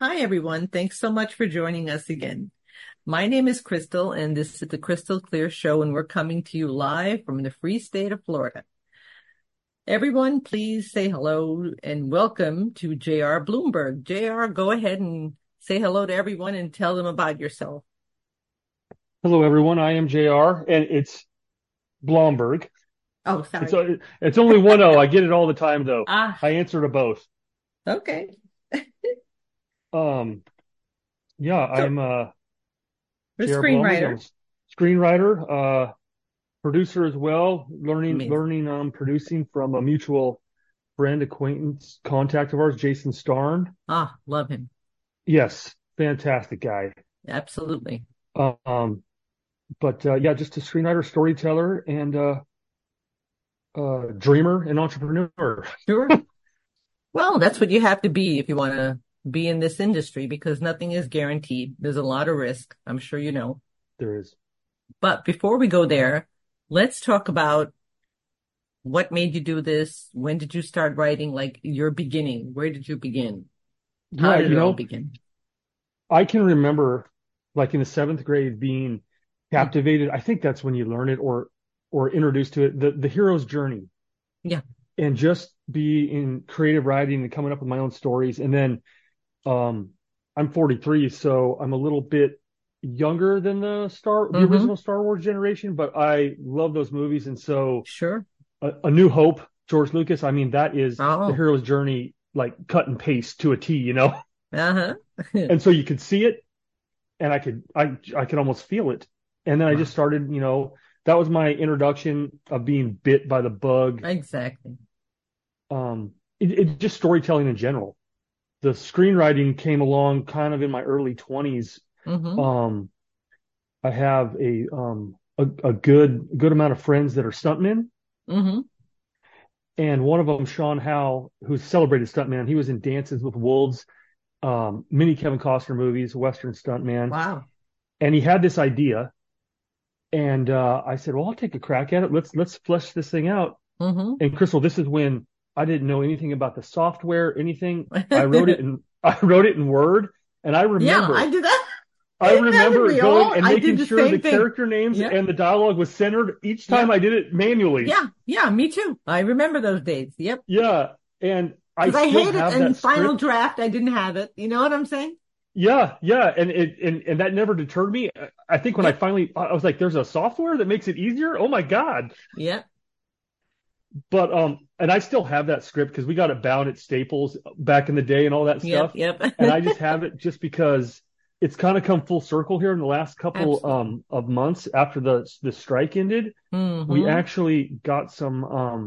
Hi, everyone. Thanks so much for joining us again. My name is Crystal, and this is the Crystal Clear Show, and we're coming to you live from the free state of Florida. Everyone, please say hello and welcome to J.R. Bloomberg. J.R., go ahead and say hello to everyone and tell them about yourself. Hello, everyone. I am JR, and it's Blomberg. Oh, It's sorry. it's only one O. I get it all the time, though. Ah, I answer to both. okay. Um, yeah, So, I'm you're a JR Blomberg. I'm screenwriter. a screenwriter, producer as well. Amazing. Learning producing from a mutual friend, acquaintance, contact of ours, Jason Starn. Ah, love him. Yes, fantastic guy. Absolutely. Um, but yeah, just a screenwriter, storyteller, and dreamer and entrepreneur. Sure. Well, that's what you have to be if you want to be in this industry because nothing is guaranteed. There's a lot of risk. I'm sure you know. There is. But before we go there, let's talk about what made you do this? When did you start writing? Like your beginning. Where did you begin? How Yeah, did it all begin? I can remember like in the seventh grade being Hmm. captivated. I think that's when you learn it or introduced to it, the hero's journey Yeah. and just be in creative writing and coming up with my own stories. And then um I'm 43, so I'm a little bit younger than the Mm-hmm. original Star Wars generation, but I love those movies. And so Sure. A New Hope, George Lucas, I mean, that is the Oh. hero's journey, like cut and paste to a T, you know? Uh-huh. And so you could see it and I could almost feel it. And then I Wow. just started, that was my introduction of being bit by the bug. Exactly. It just storytelling in general. The screenwriting came along kind of in my early 20s. Mm-hmm. Um, I have a good amount of friends that are stuntmen, Mm-hmm. and one of them, Sean Howe, who's a celebrated stuntman. He was in Dances with Wolves, many Kevin Costner movies, Western stuntman, Wow. and he had this idea. And I said, well, I'll take a crack at it. Let's flesh this thing out. Mm-hmm. And Crystal, this is when I didn't know anything about the software, anything. I wrote it in I wrote it in Word, and Yeah, I did that. I Haven't remember we going all? and I did making the sure the same thing. character names Yeah. and the dialogue was centered each time Yeah. I did it manually. Yeah. Yeah. Me too. I remember those days. Yep. Yeah, and I Because I still hate it have in that Final script. Draft. I didn't have it. You know what I'm saying? Yeah, and that never deterred me. I think when Yep. I was like, there's a software that makes it easier. Oh my God. Yep. But and I still have that script because we got it bound at Staples back in the day and all that Yep. stuff. Yep. And I just have it just because it's kind of come full circle here in the last couple Absolutely. of months after the strike ended. We Mm-hmm. actually got some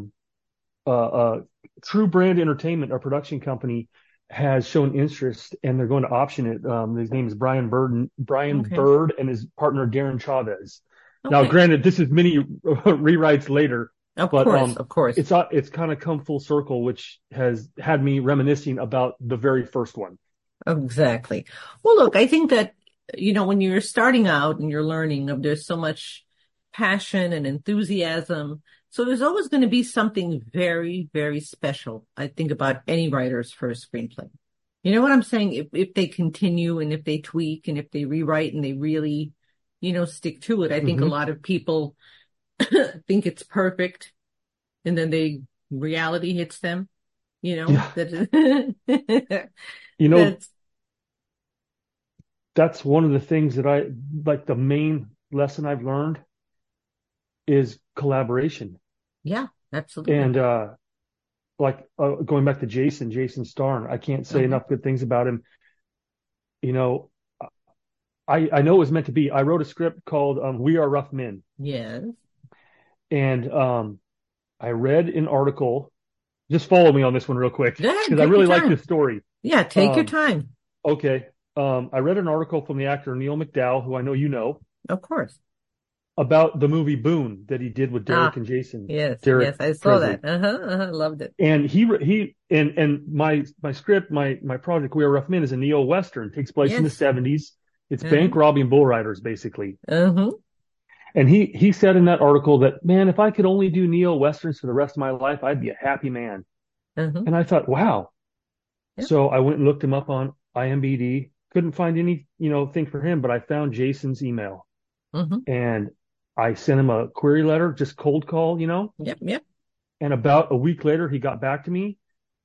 True Brand Entertainment, our production company, has shown interest and they're going to option it. His name is Brian Okay. Bird and his partner Darren Chavez. Now, Okay. granted, this is many rewrites later, Of but course. Of course. it's kind of come full circle, which has had me reminiscing about the very first one. Exactly. Well, look, I think that, when you're starting out and you're learning there's so much passion and enthusiasm. So there's always going to be something very, very special. I think about any writer's first screenplay. You know what I'm saying? If they continue and if they tweak and if they rewrite and they really, stick to it, I think a Hmm. lot of people think it's perfect and then reality hits them, Yeah, that you know, that's, that's one of the things that I like. The main lesson I've learned is collaboration. yeah, absolutely. And going back to Jason Starn, I can't say Uh-huh. enough good things about him. You know, I know it was meant to be. I wrote a script called We Are Rough Men, Yes. and I read an article. Just follow me on this one real quick Go ahead, because I take your really like time. this story. Yeah, take your Um, time. okay, I read an article from the actor Neil McDowell, who I know you know, Of course. about the movie Boone that he did with Derek Ah, and Jason, yes, Derek yes, I saw Presley. that. Uh-huh, loved it. And he and my script, my project, We Are Rough Men, is a neo western. Takes place in the Yes. 70s. It's Uh-huh. bank robbing bull riders basically. Uh-huh. And he said in that article that, man, if I could only do neo westerns for the rest of my life, I'd be a happy man. Uh-huh. And I thought, wow. Yeah. So I went and looked him up IMBD. Couldn't find any, thing for him, but I found Jason's email Hmm. and I sent him a query letter, just cold call. Yep, yep. And about a week later, he got back to me,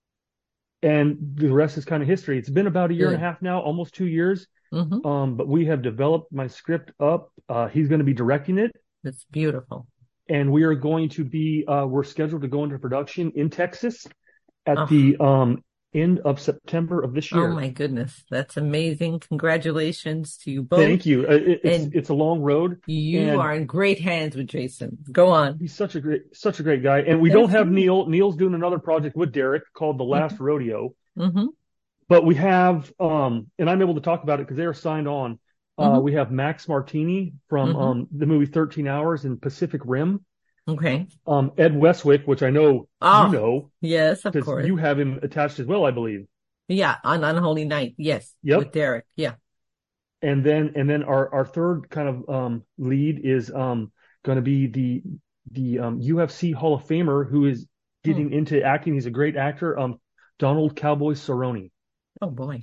and the rest is kind of history. It's been about a year and a Good. half now, almost 2 years. Hmm. But we have developed my script up. He's going to be directing it, That's beautiful. and we are going to be. We're scheduled to go into production in Texas at Oh, the end of September of this oh year. my goodness. That's amazing. Congratulations to you both. Thank you. It's And it's a long road, you and are in great hands with Jason. Go on. he's such a great guy. And we don't have Absolutely. Neil. Neil's doing another project with Derek called The Last Rodeo. Hmm. But we have, and I'm able to talk about it because they are signed on. Hmm. We have Max Martini from Hmm. the movie 13 Hours and Pacific Rim. Okay. Ed Westwick, which I know you Oh, know yes, of because course. you have him attached as well, I believe. Yeah, on Unholy Night. Yes, with Yep. Derek. Yeah. And then our third kind of lead is going to be the UFC Hall of Famer who is Hmm. getting into acting. He's a great actor. Donald Cowboy Cerrone. Oh boy.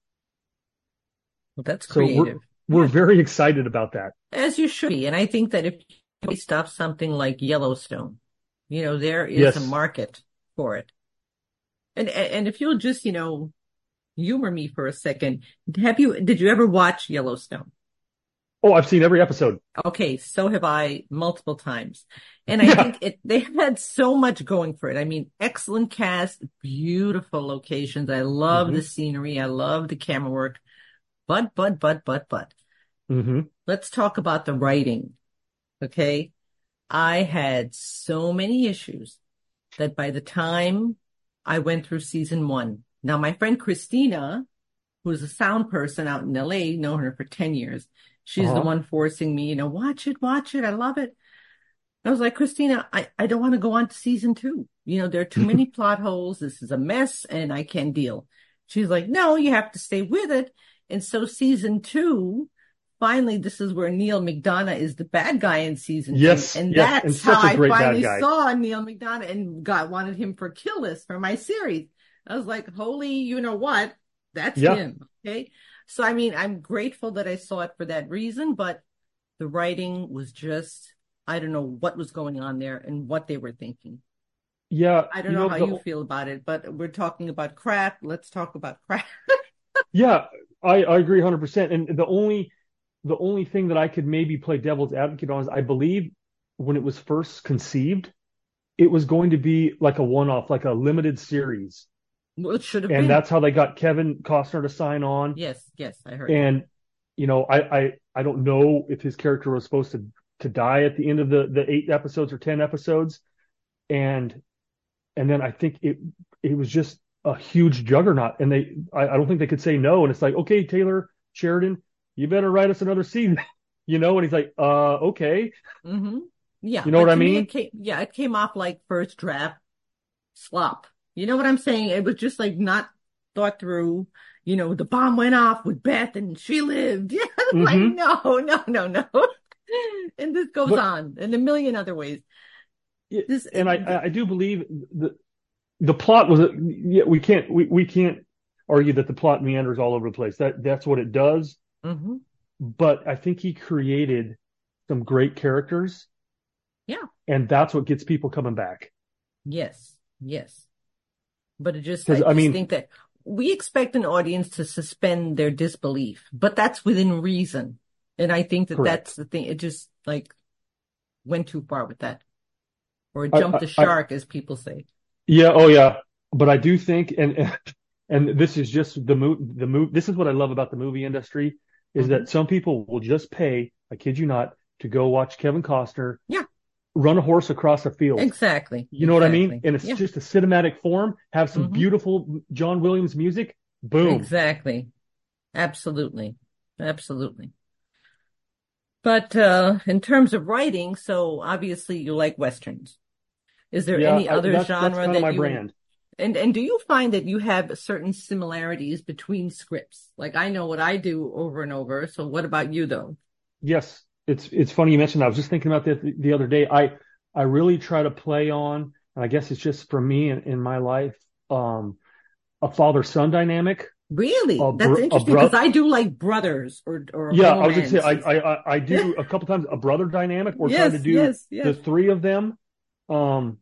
Well, that's So we're creative. we're Yeah, very excited about that. as you should be. And I think that if we stop something like Yellowstone, there is a Yes. market for it. And if you'll just, humor me for a second, did you ever watch Yellowstone? Oh, I've seen every episode. Okay, so have I multiple times. And I Yeah. think they had so much going for it. I mean, excellent cast, beautiful locations. I love the Hmm. scenery. I love the camera work. But, Hmm. let's talk about the writing. Okay. I had so many issues that by the time I went through season one, now my friend Christina, who's a sound person out in LA, known her for 10 years. She's the Uh-huh. one forcing me, watch it. I love it. I was like, Christina, I don't want to go on to season two. There are too many plot holes. This is a mess and I can't deal. She's like, no, you have to stay with it. And so season two, finally, this is where Neil McDonough is the bad guy in season two. Yes, And yes, and that's how such a I great bad finally guy. saw Neil McDonough and wanted him for Kill List for my series. I was like, holy, you know what? That's Yeah, him. Okay. So, I mean, I'm grateful that I saw it for that reason, but the writing was just, I don't know what was going on there and what they were thinking. yeah. I don't know how you feel about it, but we're talking about crap. Let's talk about crap. Yeah, I agree 100%. And the only thing that I could maybe play devil's advocate on is I believe when it was first conceived, it was going to be like a one-off, like a limited series. Well, it should have And been. that's how they got Kevin Costner to sign on. Yes, yes, I heard that. And I don't know if his character was supposed to die at the end of the 8 episodes or 10 episodes, and then I think it was just a huge juggernaut, and I don't think they could say no. And it's like, okay, Taylor Sheridan, you better write us another season, and he's like, okay, Hmm. Yeah, you know what but I to me, mean? it came off like first draft slop. You know what I'm saying? It was just like not thought through. The bomb went off with Beth and she lived. Yeah, like Hmm. no, no, no, no. And this goes But on in a million other ways. This, and I do believe the plot was, yeah, we can't argue that the plot meanders all over the place. That's what it does. hmm. But I think he created some great characters, Yeah, and that's what gets people coming back. yes, yes. But Because I I just mean, think that we expect an audience to suspend their disbelief, but that's within reason. And I think that that's correct. the thing. It just like went too far with that, or I, jumped the I, I shark, as people say. yeah, oh yeah. But I do think, and this is just the move. This is what I love about the movie industry is Hmm. that some people will just pay, I kid you not, to go watch Kevin Costner Yeah, run a horse across a field. exactly, You know what I mean? exactly. And it's Yeah. just a cinematic form, have some Hmm. beautiful John Williams music. Boom. Exactly. Absolutely. Absolutely. But in terms of writing, so obviously you like Westerns. Is there Yeah, any other that's genre kind of that my you brand. and do you find that you have certain similarities between scripts? Like I know what I do over and over. So what about you though? Yes, it's funny you mentioned that. I was just thinking about that the other day. I really try to play on, and I guess it's just for me in my life, a father-son dynamic. Really? A That's a interesting because bro I do like brothers or Yeah, I was gonna say romances. I do a couple times a brother dynamic. We're trying to Yes, do yes, yes. the three of them. Um,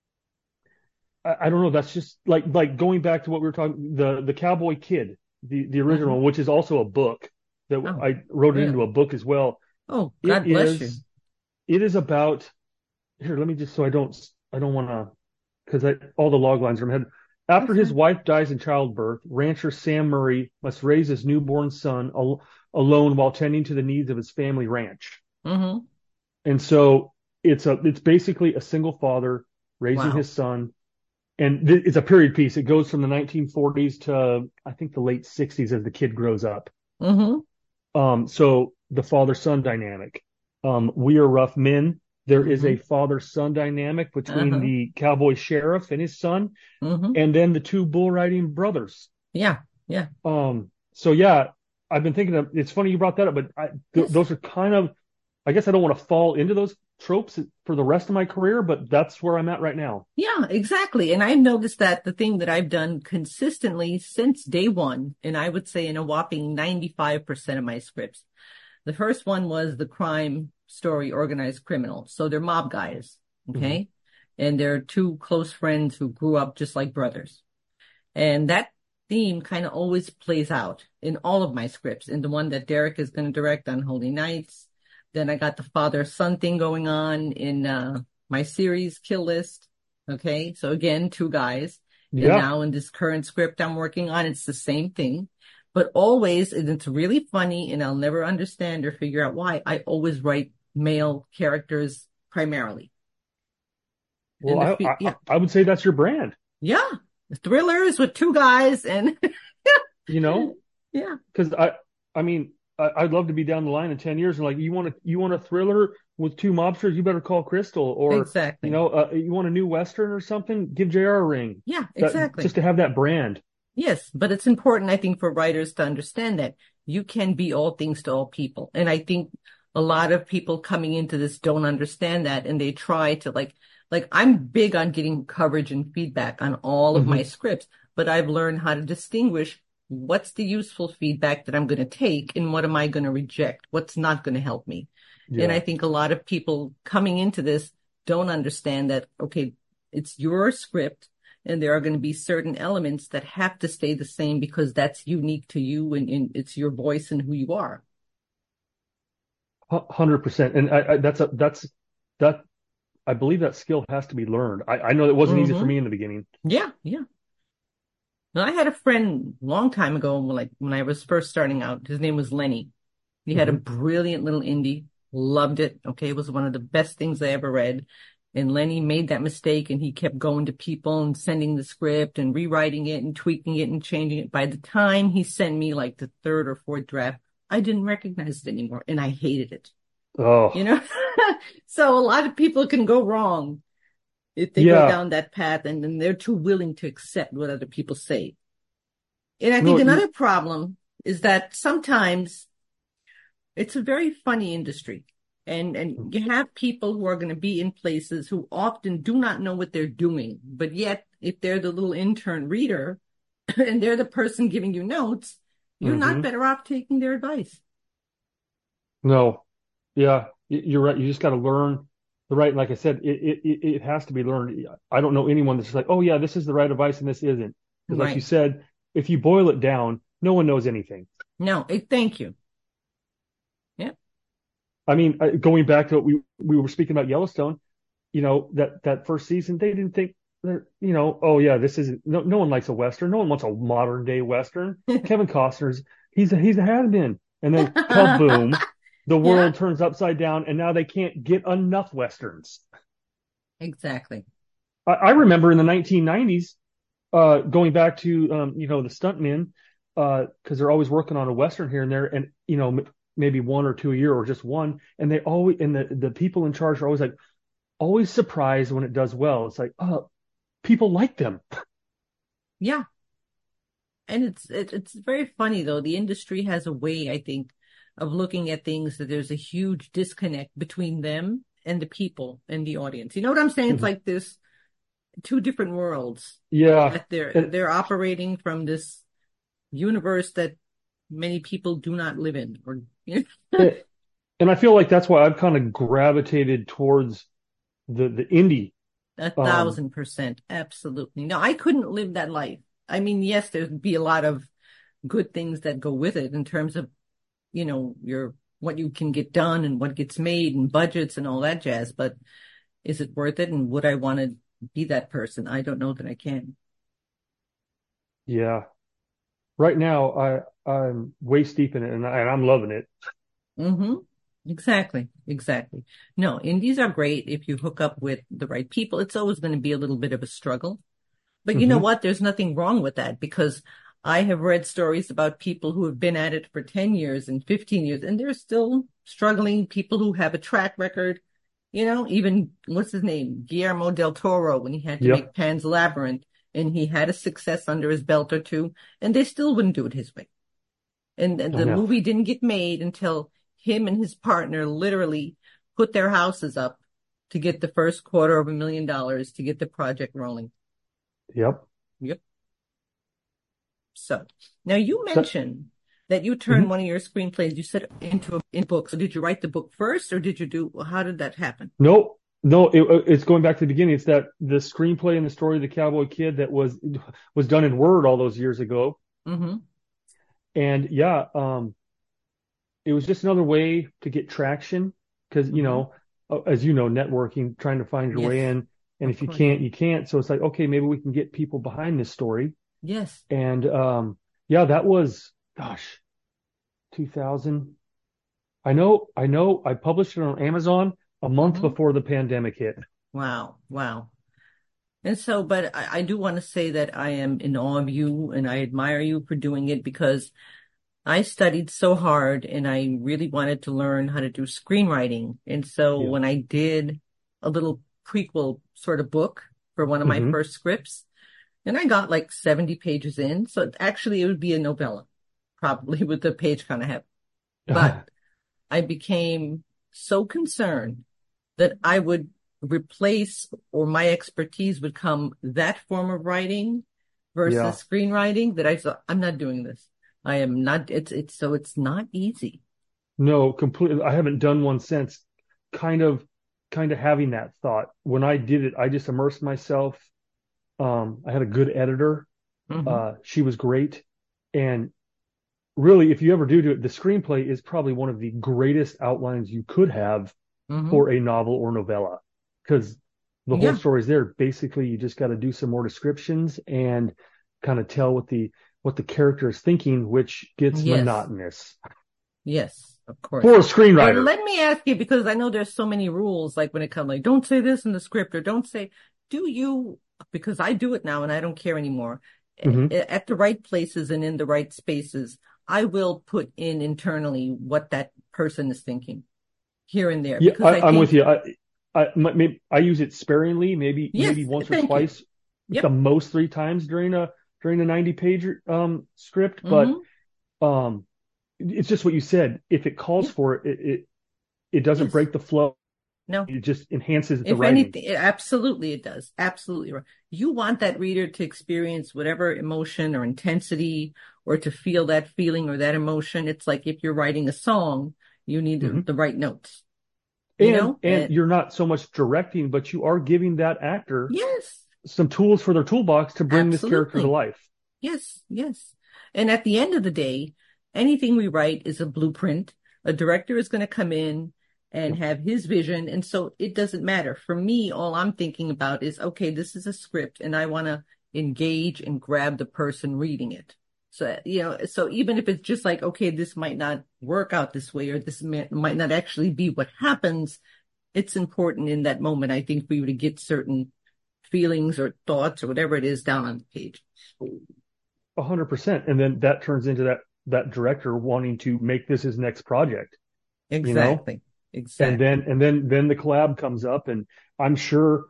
I don't know. That's just like going back to what we were talking, the Cowboy Kid, the Hmm. original, which is also a book that Oh, I wrote it into really? a book as well. Oh, It God bless you. is it is about here. Let me just so I don't want to because all the log lines are in my head. After That's his fine. wife dies in childbirth, rancher Sam Murray must raise his newborn son alone while tending to the needs of his family ranch. Hmm. And so it's basically a single father raising Wow. his son, and it's a period piece. It goes from the 1940s to I think the late 60s as the kid grows up. Hmm. So the father son dynamic. We Are Rough Men. There is a Hmm. father son dynamic between Uh-huh. the cowboy sheriff and his son, Hmm. and then the two bull riding brothers. Yeah, yeah. So yeah, I've been thinking of. It's funny you brought that up, but Yes. those are kind of. I guess I don't want to fall into those tropes for the rest of my career, but that's where I'm at right now. Yeah, exactly. And I've noticed that the thing that I've done consistently since day one, and I would say in a whopping 95% of my scripts, the first one was the crime story, organized criminal. So they're mob guys. Hmm. Okay. And they're two close friends who grew up just like brothers. And that theme kind of always plays out in all of my scripts. In the one that Derek is going to direct on Holy Nights. Then I got the father-son thing going on in my series Kill List. Okay. So again, two guys. And Yeah. now in this current script I'm working on, it's the same thing. But always, and it's really funny, and I'll never understand or figure out why, I always write male characters primarily. Well, And yeah, I would say that's your brand, yeah, thrillers with two guys and you know, yeah, because I mean, I'd love to be down the line in 10 years and like, you want a thriller with two mobsters, you better call Crystal or, exactly. you want a new Western or something, give JR a ring Yeah, that exactly. just to have that brand. Yes, but it's important, I think, for writers to understand that you can be all things to all people. And I think a lot of people coming into this don't understand that and they try to like I'm big on getting coverage and feedback on all of my Hmm. scripts, but I've learned how to distinguish what's the useful feedback that I'm going to take and what am I going to reject? What's not going to help me? And I Yeah. think a lot of people coming into this don't understand that, okay, it's your script and there are going to be certain elements that have to stay the same because that's unique to you and it's your voice and who you are. 100%. And that, I believe that skill has to be learned. I know it wasn't easy for Hmm. me in the beginning. Yeah, yeah. Now, I had a friend a long time ago, like when I was first starting out. His name was Lenny. He had a Hmm. brilliant little indie, loved it. Okay, it was one of the best things I ever read. And Lenny made that mistake and he kept going to people and sending the script and rewriting it and tweaking it and changing it. By the time he sent me like the third or fourth draft, I didn't recognize it anymore and I hated it. You Oh, know? So a lot of people can go wrong if they go yeah. down that path and then they're too willing to accept what other people say. And I No, think you're. another problem is that sometimes it's a very funny industry. And you have people who are going to be in places who often do not know what they're doing. But yet, if they're the little intern reader and they're the person giving you notes, you're not Hmm. better off taking their advice. No, yeah, you're right. You just got to learn the right. Like I said, it has to be learned. I don't know anyone that's like, oh yeah, this is the right advice and this isn't. Because like you Right. said, if you boil it down, no one knows anything. No, thank you. Yeah. I mean, going back to what we were speaking about Yellowstone, that first season, they didn't think that, oh yeah, this isn't. No one likes a Western. No one wants a modern day Western. Kevin Costner's he's a has-been, and then kaboom, the Yeah, world turns upside down, and now they can't get enough Westerns. exactly. I remember in the 1990s, going back to the stuntmen, because they're always working on a Western here and there, and maybe one or two a year or just one, and they always and the people in charge are always like always surprised when it does well. It's like, oh, people like them. Yeah. And it's very funny though. The industry has a way, I think, of looking at things that there's a huge disconnect between them and the people and the audience. You know what I'm saying? It's like there's two different worlds Yeah, that they're and they're operating from this universe that many people do not live in, or And and I feel like that's why I've kind of gravitated towards the indie. a Um, 1,000%. Absolutely. No, I couldn't live that life. I mean, yes, there'd be a lot of good things that go with it in terms of, your what you can get done and what gets made and budgets and all that jazz. But is it worth it? And would I want to be that person? I don't know that I can. yeah. Right now, I'm waist deep in it, and I'm loving it. Hmm. Exactly. Exactly. No, indies are great if you hook up with the right people. It's always going to be a little bit of a struggle. But you know Hmm. what? There's nothing wrong with that because I have read stories about people who have been at it for 10 years and 15 years and they're still struggling. People who have a track record, even what's his name? Guillermo del Toro, when he had to make Yep. Pan's Labyrinth and he had a success under his belt or two, and they still wouldn't do it his way. And I the know. movie didn't get made until him and his partner literally put their houses up to get the first $250,000 to get the project rolling. Yep. Yep. So now you That, mentioned that you turned mhm. one of your screenplays, you said into in book. So did you write the book first or how did that happen? No, no, it's going back to the beginning. It's that the screenplay and the story of the Cowboy Kid that was done in Word all those years ago. Mm-hmm. And yeah, it was just another way to get traction because, Mm-hmm. as you know, networking, trying to find your way Yes, in. And of if you course. can't, you can't. So it's like, okay, maybe we can get people behind this story. Yes. And yeah, that was, gosh, 2000. I published it on Amazon a month Mm-hmm. before the pandemic hit. Wow. Wow. And so, but I do want to say that I am in awe of you and I admire you for doing it because I studied so hard and I really wanted to learn how to do screenwriting. And so Yeah. when I did a little prequel sort of book for one of my Hmm. first scripts, and I got like 70 pages in. So actually it would be a novella, probably with the page kind of heavy. But I became so concerned that I would replace or my expertise would come that form of writing Yeah. versus screenwriting that I thought, I'm not doing this. I am not, so it's not easy. No, completely. I haven't done one since. Kind of, kind of having that thought. When I did it, I just immersed myself. I had a good editor. Hmm. She was great. And really, if you ever do it, the screenplay is probably one of the greatest outlines you could have Hmm. for a novel or novella because the whole Yeah. story is there. Basically, you just got to do some more descriptions and kind of tell what the character is thinking, which gets Yes. monotonous Yes. Of course. for a And screenwriter. let me ask you, because I know there's so many rules, like when it comes, like, don't say this in the script or don't say, do you, because I do it now and I don't care anymore, Hmm. at the right places and in the right spaces, I will put in internally what that person is thinking here and there, Yeah, because I I'm with think, you. I use it sparingly, yes, maybe once or thank you. twice, at the Yep. most three times during a 90-page script. But Mm-hmm. um, it's just what you said. If it calls Yeah. for it, it doesn't Yes. break the flow. No. It just enhances the If writing. anything, absolutely it does. Absolutely right. You want that reader to experience whatever emotion or intensity or to feel that feeling or that emotion. It's like if you're writing a song, you need Hmm. the right notes, And And you're not so much directing, but you are giving that actor yes, some tools for their toolbox to bring this character to absolutely. life. Yes, yes. And at the end of the day, anything we write is a blueprint. A director is going to come in and Yep. have his vision. And so it doesn't matter. For me, all I'm thinking about is, okay, this is a script and I want to engage and grab the person reading it. So, so even if it's just like, okay, this might not work out this way, or this might not actually be what happens, it's important in that moment, I think, for you to get certain feelings or thoughts or whatever it is down on the page. 100%. And then that turns into that director wanting to make this his next project, you know? Exactly. And Exactly. then the collab comes up, and I'm sure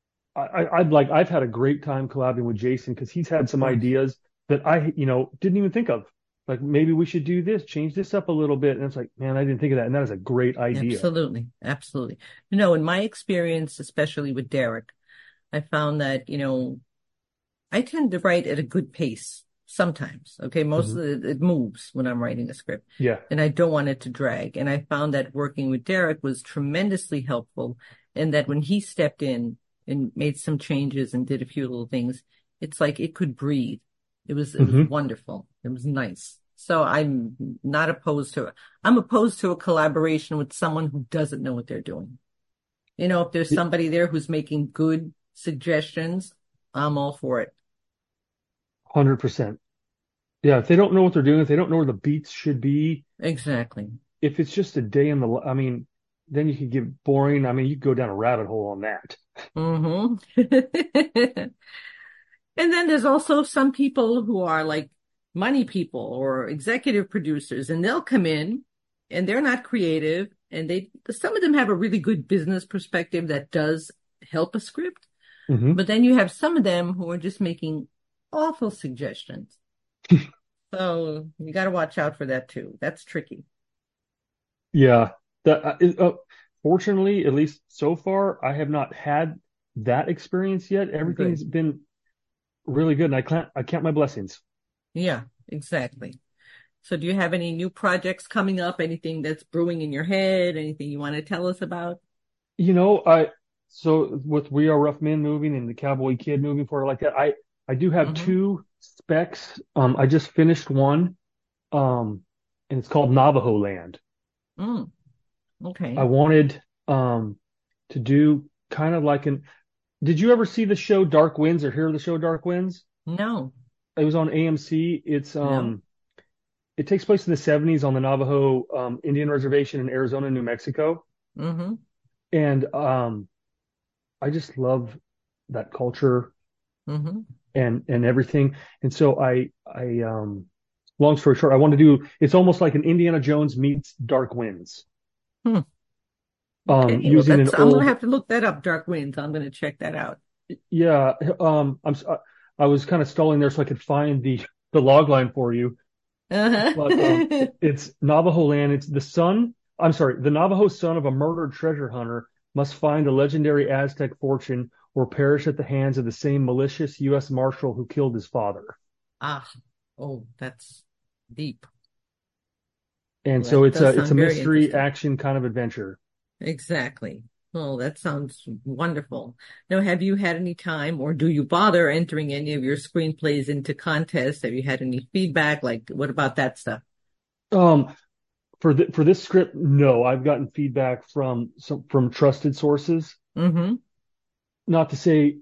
I've had a great time collabing with Jason because he's had Of some course. ideas that I didn't even think of. Like maybe we should do this, change this up a little bit. And it's like, man, I didn't think of that. And that is a great idea. Absolutely. Absolutely. In my experience, especially with Derek, I found that, I tend to write at a good pace. sometimes. Okay. Most Hmm. of it moves when I'm writing a script Yeah. and I don't want it to drag. And I found that working with Derek was tremendously helpful and that when he stepped in and made some changes and did a few little things, it's like it could breathe. It was Hmm. wonderful. It was nice. So I'm not opposed to it. I'm opposed to a collaboration with someone who doesn't know what they're doing. If there's somebody there who's making good suggestions, I'm all for it. 100%. Yeah. If they don't know what they're doing, if they don't know where the beats should be, Exactly. if it's just a day in the, I mean, then you could get boring. I mean, you could go down a rabbit hole on that. Hmm. And then there's also some people who are like money people or executive producers, and they'll come in and they're not creative, and some of them have a really good business perspective that does help a script. Hmm. But then you have some of them who are just making awful suggestions. So you got to watch out for that too. That's tricky. Yeah. That fortunately, at least so far, I have not had that experience yet. Good. Everything's been really good, and I count my blessings. Yeah, exactly. So do you have any new projects coming up? Anything that's brewing in your head? Anything you want to tell us about? You know, I so with We Are Rough Men moving and the Cowboy Kid moving forward like that, I do have Mm-hmm. two specs. I just finished one, and it's called Navajo Land. Mm, I okay. wanted to do kind of like an. Did you ever see the show Dark Winds or hear the show Dark Winds? No, It was on AMC. no. It takes place in the 70s on the Navajo Indian Reservation in Arizona, New Mexico, Mm-hmm. and I just love that culture Mm-hmm. and everything. And so long story short, I want to do. It's almost like an Indiana Jones meets Dark Winds, Hmm. Okay. Well, using an I'm gonna old. have to look that up, Dark Winds. I'm gonna check that out. Yeah. I was kind of stalling there so I could find the log line for you. But Uh-huh. it's Navajo land. It's the son. I'm sorry, the Navajo son of a murdered treasure hunter must find a legendary Aztec fortune or perish at the hands of the same malicious U.S. Marshal who killed his father. Ah, oh, that's deep. And Well, so that it's does a sound very mystery interesting. action kind of adventure. Exactly. Oh, that sounds wonderful. Now, have you had any time or do you bother entering any of your screenplays into contests? Have you had any feedback? Like, what about that stuff? Um, for this script, no, I've gotten feedback from trusted sources. Mm-hmm. Not to say,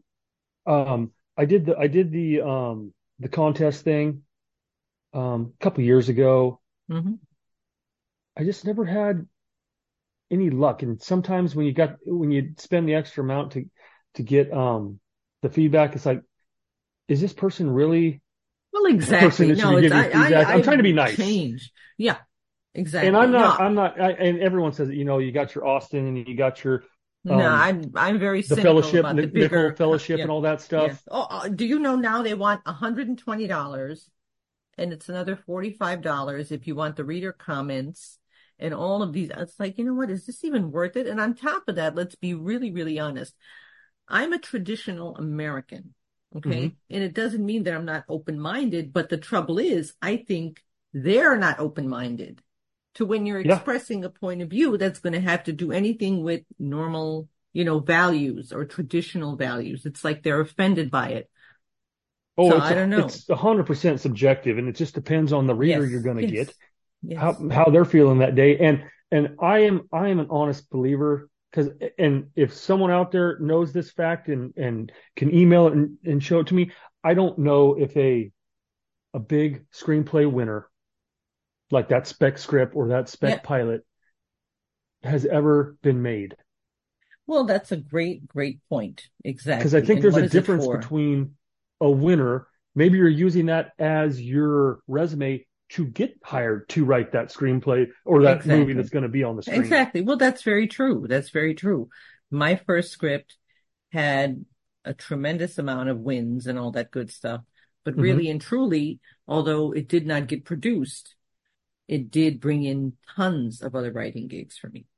I did the contest thing a couple years ago. Mm-hmm. I just never had any luck. And sometimes when you spend the extra amount to get the feedback, it's like, is this person really Well, the person exactly. that should No, be it's giving feedback? I'm I've trying to be nice. changed. Yeah, And exactly. No, and everyone says, you got your Austin and you got your, no, um, I'm very the cynical fellowship, about the nickel bigger, fellowship yeah, and all that yeah. stuff. Oh, do you know now they want $120 and it's another $45 if you want the reader comments and all of these. It's like, you know what? Is this even worth it? And on top of that, let's be really, really honest. I'm a traditional American. Hmm. Okay. And it doesn't mean that I'm not open-minded, but the trouble is, I think they're not open-minded to when you're Yeah. expressing a point of view that's going to have to do anything with normal, values or traditional values. It's like they're offended by it. Oh, So I don't know. it's 100% subjective, and it just depends on the reader you're Yes, going to get, yes, yes. how they're feeling that day. And I am an honest believer because, and if someone out there knows this fact and can email it and show it to me, I don't know if a big screenplay winner like that spec script or that Yeah. spec pilot has ever been made. Well, that's a great, great point. Because I Exactly. think And there's what a is it difference for? between a winner. Maybe you're using that as your resume to get hired to write that screenplay or that movie Exactly. that's going to be on the screen. Exactly. Well, that's very true. That's very true. My first script had a tremendous amount of wins and all that good stuff. But Hmm. really and truly, although it did not get produced, it did bring in tons of other writing gigs for me.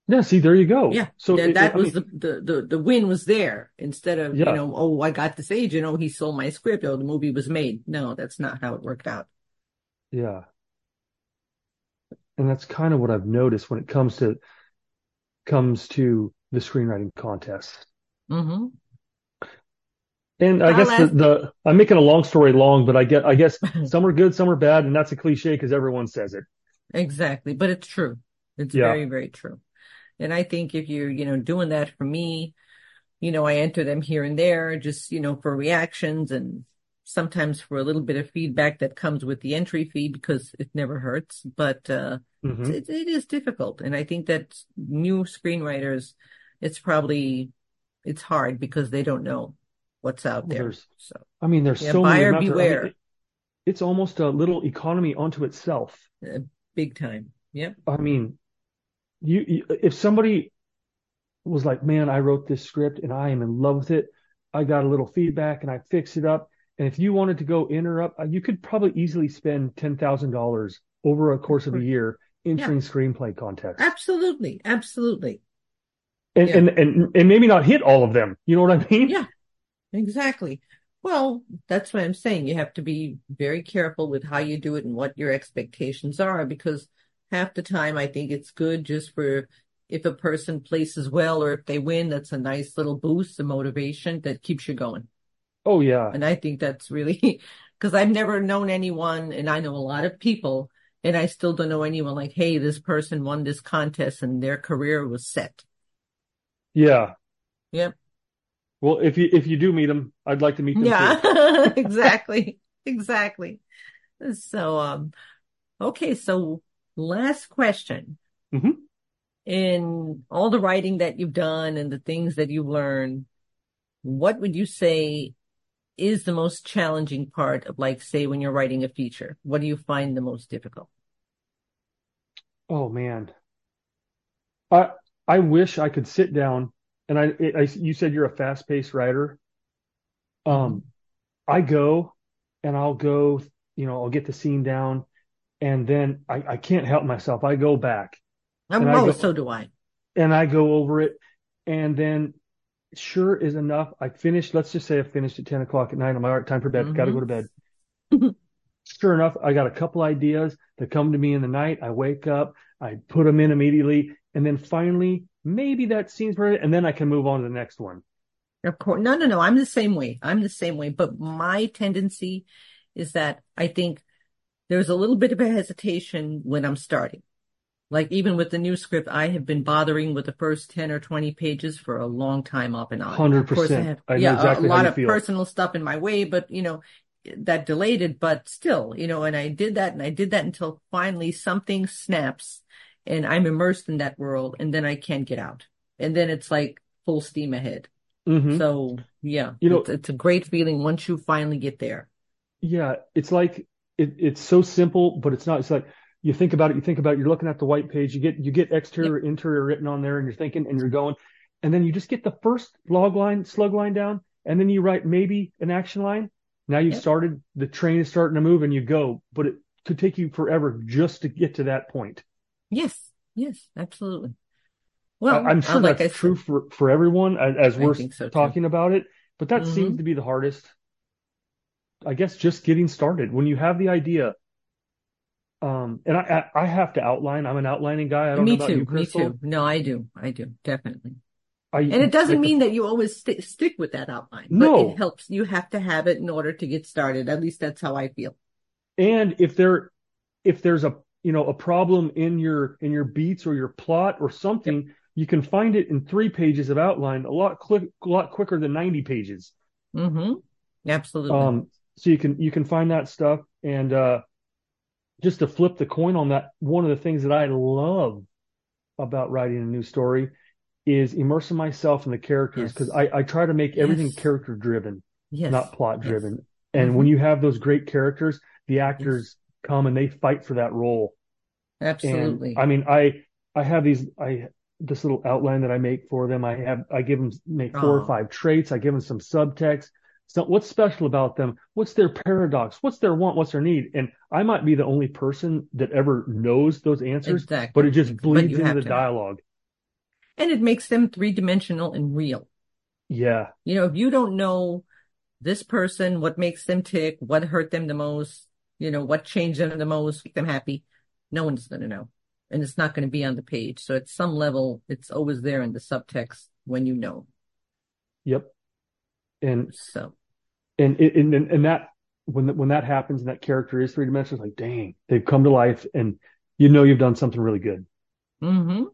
Yeah, see, there you go. Yeah, So that I was mean, the win was there instead of, yeah, oh, I got this agent, oh, he sold my script, oh, the movie was made. No, that's not how it worked out. yeah. And that's kind of what I've noticed when it comes to the screenwriting contest. Hmm. And I I'll guess ask. I'm making a long story long, but I guess some are good, some are bad, and that's a cliche because everyone says it. Exactly, but it's true. It's Yeah. very, very true. And I think if you're, doing that for me, I enter them here and there just, for reactions and sometimes for a little bit of feedback that comes with the entry fee because it never hurts. But Hmm. it is difficult. And I think that new screenwriters, it's probably it's hard because they don't know what's out Well, there. So there's yeah, so many of buyer them out there. I mean, beware, it's almost a little economy onto itself. uh, big time. Yep. I mean, if somebody was like, man, I wrote this script and I am in love with it. I got a little feedback and I fixed it up. And if you wanted to go in or up, you could probably easily spend $10,000 over a Of course of a course. year Yeah, entering screenplay contests. absolutely. Absolutely. And, Yeah. and maybe not hit all of them. You know what I mean? Yeah. Exactly. Well, that's what I'm saying. You have to be very careful with how you do it and what your expectations are, because half the time I think it's good just for if a person places well or if they win, that's a nice little boost, a motivation that keeps you going. Oh yeah. And I think that's really because I've never known anyone, and I know a lot of people, and I still don't know anyone like, hey, this person won this contest and their career was set. Yeah. Yep. Well, if you do meet them, I'd like to meet them too. Yeah, exactly. Exactly. So, okay. So last question. Hmm. In all the writing that you've done and the things that you've learned, what would you say is the most challenging part of, like, say, when you're writing a feature? What do you find the most difficult? Oh man. I I wish I could sit down and you said you're a fast-paced writer. Um, Hmm. I go and I'll go, I'll get the scene down and then I can't help myself. I go back and I Oh, go so do I. and I go over it. And then sure is enough. Let's just say I finished at 10 o'clock at night. I'm all right, time for bed. Got to go Hmm. to bed. Sure enough, I got a couple ideas that come to me in the night. I wake up, I put them in immediately. And then finally, maybe that scene's ready. And then I can move on to the next one. Of course. No, no, no. I'm the same way. I'm the same way. But my tendency is that I think there's a little bit of a hesitation when I'm starting. Like even with the new script, I have been bothering with the first 10 or 20 pages for a long time off and on. Of course, I 100%. have, I know yeah, a exactly how lot you of feel. personal stuff in my way, but that delayed it, but still, and I did that and I did that until finally something snaps and I'm immersed in that world and then I can't get out. And then it's like full steam ahead. Hmm. So yeah, You know, it's a great feeling once you finally get there. yeah, it's like it's so simple, but it's not. It's like you think about it, you're looking at the white page, you get Yep, exterior, interior written on there, and you're thinking and you're going, and then you just get the first slug line down, and then you write maybe an action line. Now you've yep. started, the train is starting to move and you go, but it could take you forever just to get to that point. Yes, yes, absolutely. I'm Well, sure like that's I true said, for everyone as I we're think so too. talking about it, but that seems Hmm. to be the hardest. I guess just getting started. When you have the idea, and I have to outline. I'm an outlining guy. I don't know Me about you, too. Me Crystal. too. No, I do. I do. Definitely. I And it doesn't like the mean that you always stick with that outline, but it no. helps. You have to have it in order to get started. At least that's how I feel. And if there's a problem in your beats or your plot or Yep. something, you can find it in 3 pages of outline a lot quicker than 90 pages. Hmm. Absolutely. Um, so you can find that stuff and just to flip the coin on that, one of the things that I love about writing a new story is immersing myself in the characters because Yes. I try to make everything Yes. character driven, not Yes. plot Yes. driven. And when Hmm. you have those great characters, the Yes. actors come and they fight for that role. And Absolutely. I mean, I have this little outline that I make for them. I give them make 4 or 5 Oh, traits. I give them some subtext. So what's special about them? What's their paradox? What's their want? What's their need? And I might be the only person that ever knows those answers, but it exactly. just But bleeds you into have the to know. dialogue. And it makes them three-dimensional and real. Yeah. If you don't know this person, what makes them tick, what hurt them the most, what changed them the most, make them happy, no one's going to know. And it's not going to be on the page. So at some level, it's always there in the subtext when you know. Yep. And So, and that when that happens and that character is three dimensional, like, dang, they've come to life, and you've done something really good. hmm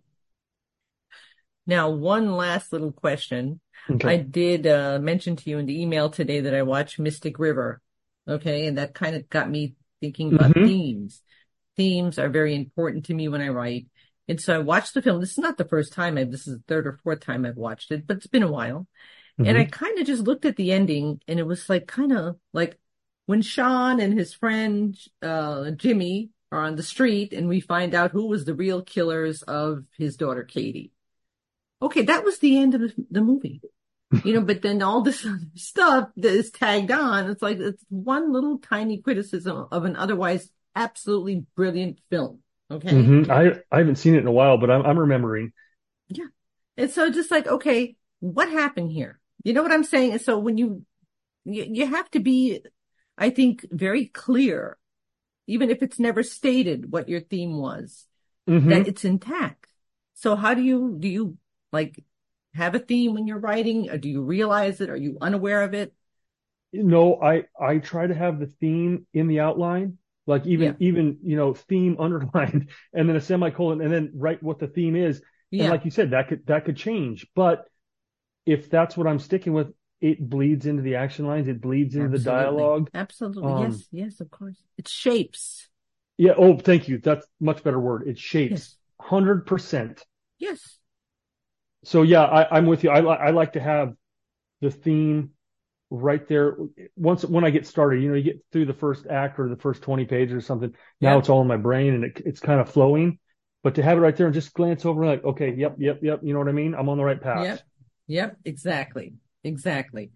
Now, one last little question. I Okay. did mention to you in the email today that I watched Mystic River. Okay. And that kind of got me thinking about Hmm. themes. Themes are very important to me when I write. And so I watched the film. This is not the first time this is the third or fourth time I've watched it, but it's been a while. And I Hmm. kind of just looked at the ending, and it was like kind of like when Sean and his friend Jimmy are on the street and we find out who was the real killers of his daughter Katie. Okay, that was the end of the movie. But then all this other stuff that is tagged on, it's like it's one little tiny criticism of an otherwise absolutely brilliant film. Okay? I haven't seen it in a while, but I'm remembering. Yeah. And so just like, okay, what happened here? You know what I'm saying? And so when you have to be, I think, very clear, even if it's never stated what your theme was, that Hmm. it's intact. So how do you like have a theme when you're writing, or do you realize it? Are you unaware of it? No, I try to have the theme in the outline, like Yeah. even theme underlined, and then a semicolon, and then write what the theme is. And Yeah. like you said, that could change. But if that's what I'm sticking with, it bleeds into the action lines. It bleeds into the Absolutely. dialogue. Absolutely. Um, Yes. Yes, of course. It shapes. yeah. Oh, thank you. That's much better word. It shapes Yes. 100%. Yes. So yeah, I'm with you. I like to have the theme right there. When I get started, you get through the first act or the first 20 pages or something. Now Yep. it's all in my brain, and it's kind of flowing. But to have it right there and just glance over, like, okay, yep, yep, yep. You know what I mean? I'm on the right path. Yep. Yep. Exactly. Exactly.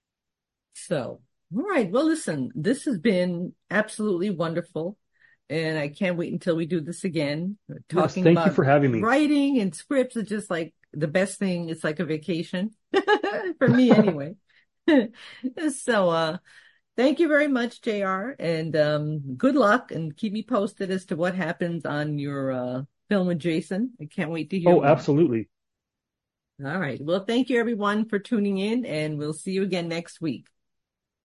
So, all right. Well, listen, this has been absolutely wonderful. And I can't wait until we do this again. Yes, Talking thank you about for having me. writing and scripts is just like the best thing. It's like a vacation for me anyway. So, thank you very much, JR, and good luck, and keep me posted as to what happens on your film with Jason. I can't wait to hear Oh, more. absolutely. All right. Well, thank you everyone for tuning in, and we'll see you again next week.